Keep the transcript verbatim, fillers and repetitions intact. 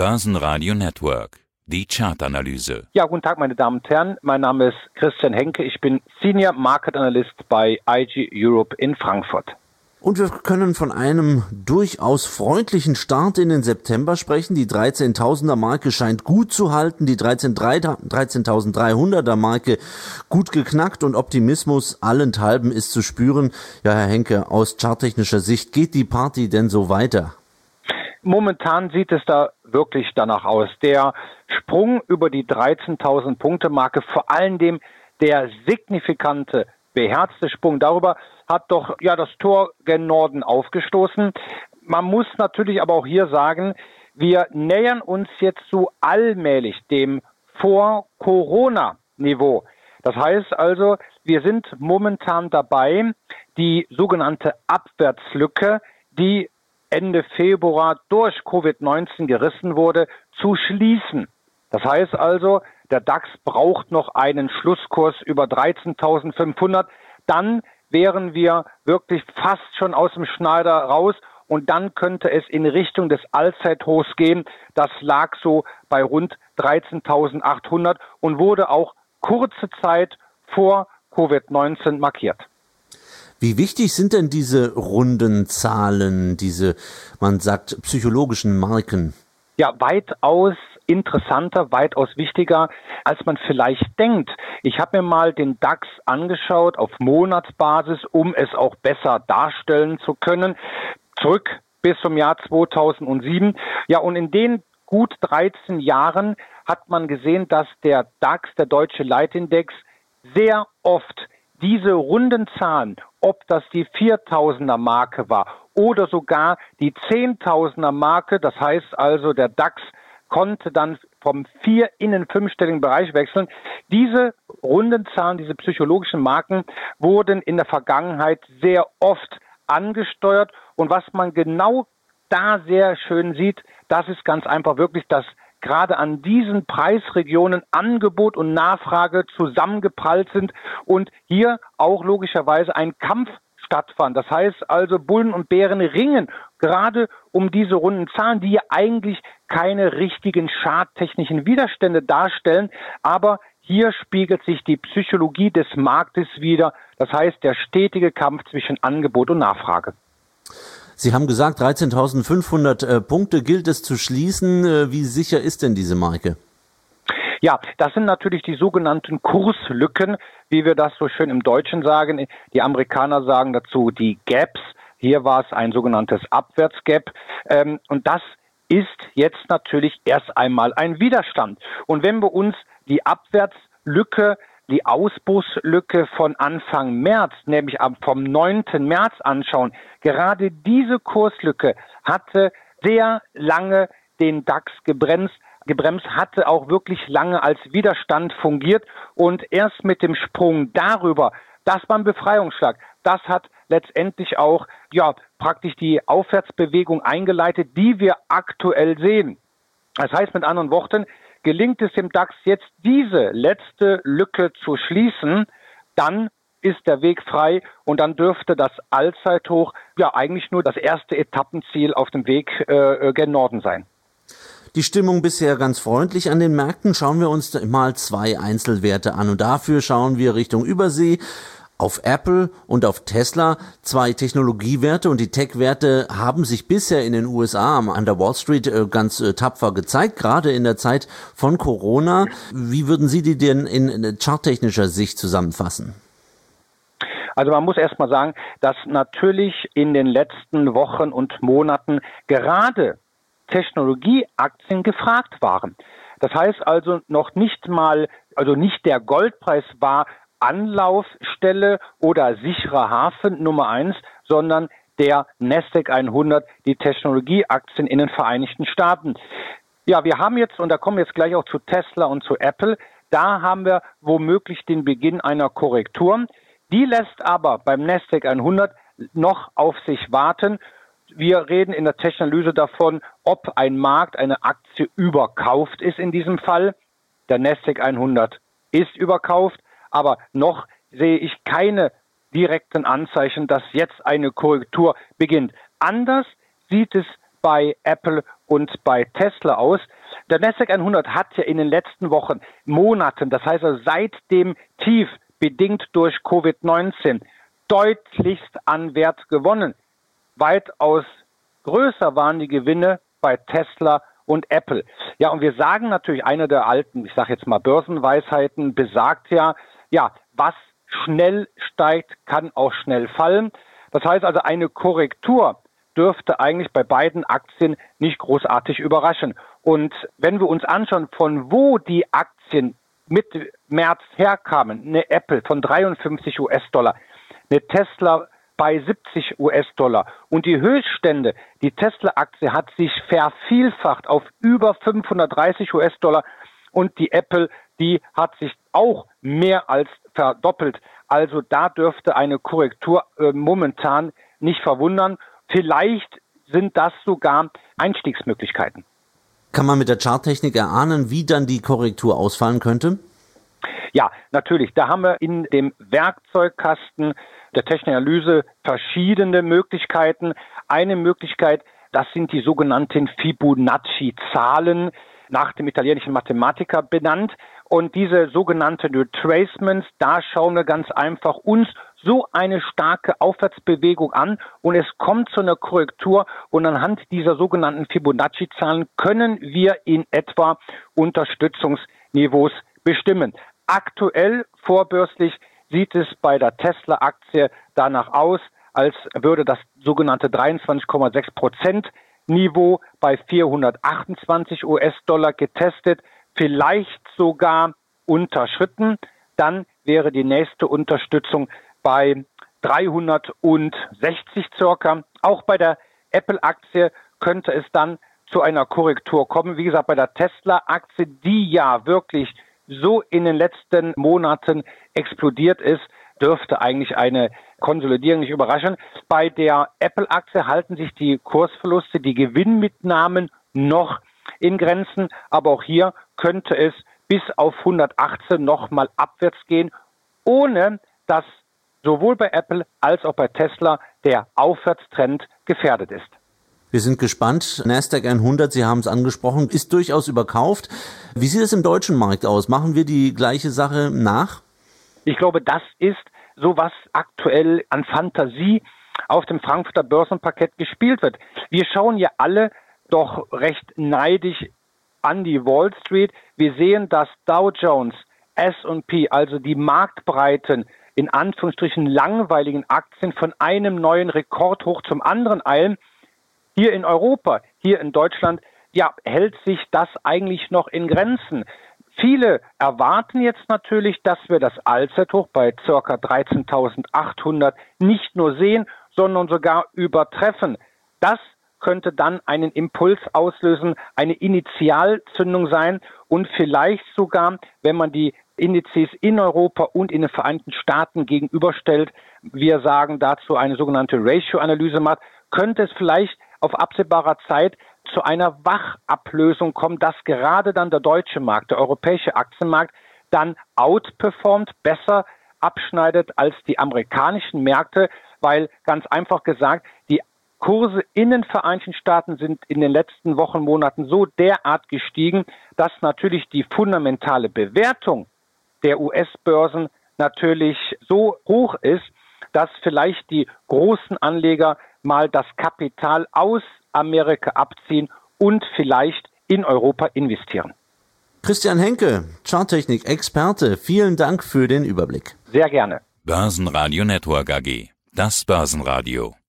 Börsenradio Network. Die Chartanalyse. Ja, guten Tag, meine Damen und Herren. Mein Name ist Christian Henke. Ich bin Senior Market Analyst bei I G Europe in Frankfurt. Und wir können von einem durchaus freundlichen Start in den September sprechen. Die dreizehntausender Marke scheint gut zu halten, die dreizehntausenddreihunderter Marke gut geknackt und Optimismus allenthalben ist zu spüren. Ja, Herr Henke, aus charttechnischer Sicht, geht die Party denn so weiter? Momentan sieht es da wirklich danach aus. Der Sprung über die dreizehntausend Punkte Marke, vor allen Dingen der signifikante, beherzte Sprung, darüber hat doch ja das Tor gen Norden aufgestoßen. Man muss natürlich aber auch hier sagen, wir nähern uns jetzt so allmählich dem Vor-Corona-Niveau. Das heißt also, wir sind momentan dabei, die sogenannte Abwärtslücke, die Ende Februar durch Covid neunzehn gerissen wurde, zu schließen. Das heißt also, der DAX braucht noch einen Schlusskurs über dreizehntausendfünfhundert. Dann wären wir wirklich fast schon aus dem Schneider raus und dann könnte es in Richtung des Allzeithochs gehen. Das lag so bei rund dreizehntausendachthundert und wurde auch kurze Zeit vor Covid neunzehn markiert. Wie wichtig sind denn diese runden Zahlen, diese, man sagt, psychologischen Marken? Ja, weitaus interessanter, weitaus wichtiger, als man vielleicht denkt. Ich habe mir mal den DAX angeschaut auf Monatsbasis, um es auch besser darstellen zu können. Zurück bis zum Jahr zweitausendsieben. Ja, und in den gut dreizehn Jahren hat man gesehen, dass der DAX, der deutsche Leitindex, sehr oft diese runden Zahlen, ob das die viertausender Marke war oder sogar die zehntausender Marke, das heißt also der DAX konnte dann vom vier in den fünfstelligen Bereich wechseln. Diese runden Zahlen, diese psychologischen Marken wurden in der Vergangenheit sehr oft angesteuert und was man genau da sehr schön sieht, das ist ganz einfach wirklich, dass gerade an diesen Preisregionen Angebot und Nachfrage zusammengeprallt sind und hier auch logischerweise ein Kampf stattfand. Das heißt also, Bullen und Bären ringen gerade um diese runden Zahlen, die ja eigentlich keine richtigen charttechnischen Widerstände darstellen, aber hier spiegelt sich die Psychologie des Marktes wider, das heißt der stetige Kampf zwischen Angebot und Nachfrage. Sie haben gesagt, dreizehntausendfünfhundert äh, Punkte gilt es zu schließen. Äh, wie sicher ist denn diese Marke? Ja, das sind natürlich die sogenannten Kurslücken, wie wir das so schön im Deutschen sagen. Die Amerikaner sagen dazu die Gaps. Hier war es ein sogenanntes Abwärtsgap. Ähm, und das ist jetzt natürlich erst einmal ein Widerstand. Und wenn wir uns die Abwärtslücke, die Ausbruchslücke von Anfang März, nämlich vom neunten März anschauen, gerade diese Kurslücke hatte sehr lange den DAX gebremst, gebremst, hatte auch wirklich lange als Widerstand fungiert und erst mit dem Sprung darüber, das war ein Befreiungsschlag, das hat letztendlich auch ja praktisch die Aufwärtsbewegung eingeleitet, die wir aktuell sehen. Das heißt mit anderen Worten, gelingt es dem DAX jetzt diese letzte Lücke zu schließen, dann ist der Weg frei und dann dürfte das Allzeithoch ja eigentlich nur das erste Etappenziel auf dem Weg äh, gen Norden sein. Die Stimmung bisher ganz freundlich an den Märkten. Schauen wir uns mal zwei Einzelwerte an und dafür schauen wir Richtung Übersee auf Apple und auf Tesla, zwei Technologiewerte, und die Tech-Werte haben sich bisher in den U S A an der Wall Street ganz tapfer gezeigt, gerade in der Zeit von Corona. Wie würden Sie die denn in charttechnischer Sicht zusammenfassen? Also man muss erst mal sagen, dass natürlich in den letzten Wochen und Monaten gerade Technologieaktien gefragt waren. Das heißt also noch nicht mal, also nicht der Goldpreis war Anlaufstelle oder sicherer Hafen Nummer eins, sondern der Nasdaq hundert, die Technologieaktien in den Vereinigten Staaten. Ja, wir haben jetzt, und da kommen wir jetzt gleich auch zu Tesla und zu Apple, da haben wir womöglich den Beginn einer Korrektur. Die lässt aber beim Nasdaq hundert noch auf sich warten. Wir reden in der Techanalyse davon, ob ein Markt, eine Aktie überkauft ist in diesem Fall. Der Nasdaq hundert ist überkauft, aber noch sehe ich keine direkten Anzeichen, dass jetzt eine Korrektur beginnt. Anders sieht es bei Apple und bei Tesla aus. Der Nasdaq hundert hat ja in den letzten Wochen, Monaten, das heißt also seit dem Tief, bedingt durch Covid neunzehn, deutlichst an Wert gewonnen. Weitaus größer waren die Gewinne bei Tesla und Apple. Ja, und wir sagen natürlich, eine der alten, ich sage jetzt mal Börsenweisheiten, besagt ja, ja, was schnell steigt, kann auch schnell fallen. Das heißt also, eine Korrektur dürfte eigentlich bei beiden Aktien nicht großartig überraschen. Und wenn wir uns anschauen, von wo die Aktien Mitte März herkamen, eine Apple von dreiundfünfzig US-Dollar, eine Tesla bei siebzig US-Dollar und die Höchststände, die Tesla-Aktie hat sich vervielfacht auf über fünfhundertdreißig US-Dollar und die Apple, die hat sich auch mehr als verdoppelt. Also da dürfte eine Korrektur äh, momentan nicht verwundern. Vielleicht sind das sogar Einstiegsmöglichkeiten. Kann man mit der Charttechnik erahnen, wie dann die Korrektur ausfallen könnte? Ja, natürlich. Da haben wir in dem Werkzeugkasten der technischen Analyse verschiedene Möglichkeiten. Eine Möglichkeit, das sind die sogenannten Fibonacci-Zahlen, nach dem italienischen Mathematiker benannt. Und diese sogenannten Retracements, da schauen wir ganz einfach uns so eine starke Aufwärtsbewegung an und es kommt zu einer Korrektur und anhand dieser sogenannten Fibonacci-Zahlen können wir in etwa Unterstützungsniveaus bestimmen. Aktuell vorbörslich sieht es bei der Tesla-Aktie danach aus, als würde das sogenannte dreiundzwanzig Komma sechs Prozent Niveau bei vierhundertachtundzwanzig US-Dollar getestet, vielleicht sogar unterschritten. Dann wäre die nächste Unterstützung bei dreihundertsechzig circa. Auch bei der Apple-Aktie könnte es dann zu einer Korrektur kommen. Wie gesagt, bei der Tesla-Aktie, die ja wirklich so in den letzten Monaten explodiert ist, dürfte eigentlich eine Konsolidierung nicht überraschen. Bei der Apple-Aktie halten sich die Kursverluste, die Gewinnmitnahmen noch in Grenzen, aber auch hier könnte es bis auf hundertachtzehn nochmal abwärts gehen, ohne dass sowohl bei Apple als auch bei Tesla der Aufwärtstrend gefährdet ist. Wir sind gespannt. Nasdaq hundert, Sie haben es angesprochen, ist durchaus überkauft. Wie sieht es im deutschen Markt aus? Machen wir die gleiche Sache nach? Ich glaube, das ist so, was aktuell an Fantasie auf dem Frankfurter Börsenparkett gespielt wird. Wir schauen ja alle doch recht neidisch an die Wall Street. Wir sehen, dass Dow Jones, S und P, also die marktbreiten, in Anführungsstrichen langweiligen Aktien von einem neuen Rekordhoch zum anderen eilen. Hier in Europa, hier in Deutschland, ja, hält sich das eigentlich noch in Grenzen. Viele erwarten jetzt natürlich, dass wir das Allzeithoch bei ca. dreizehntausendachthundert nicht nur sehen, sondern sogar übertreffen. Das könnte dann einen Impuls auslösen, eine Initialzündung sein und vielleicht sogar, wenn man die Indizes in Europa und in den Vereinigten Staaten gegenüberstellt, wir sagen dazu eine sogenannte Ratio-Analyse macht, könnte es vielleicht auf absehbarer Zeit zu einer Wachablösung kommen, dass gerade dann der deutsche Markt, der europäische Aktienmarkt dann outperformt, besser abschneidet als die amerikanischen Märkte, weil ganz einfach gesagt, die Kurse in den Vereinigten Staaten sind in den letzten Wochen, Monaten so derart gestiegen, dass natürlich die fundamentale Bewertung der U S-Börsen natürlich so hoch ist, dass vielleicht die großen Anleger mal das Kapital aus Amerika abziehen und vielleicht in Europa investieren. Christian Henke, Charttechnik-Experte, vielen Dank für den Überblick. Sehr gerne. Börsenradio Network A G, das Börsenradio.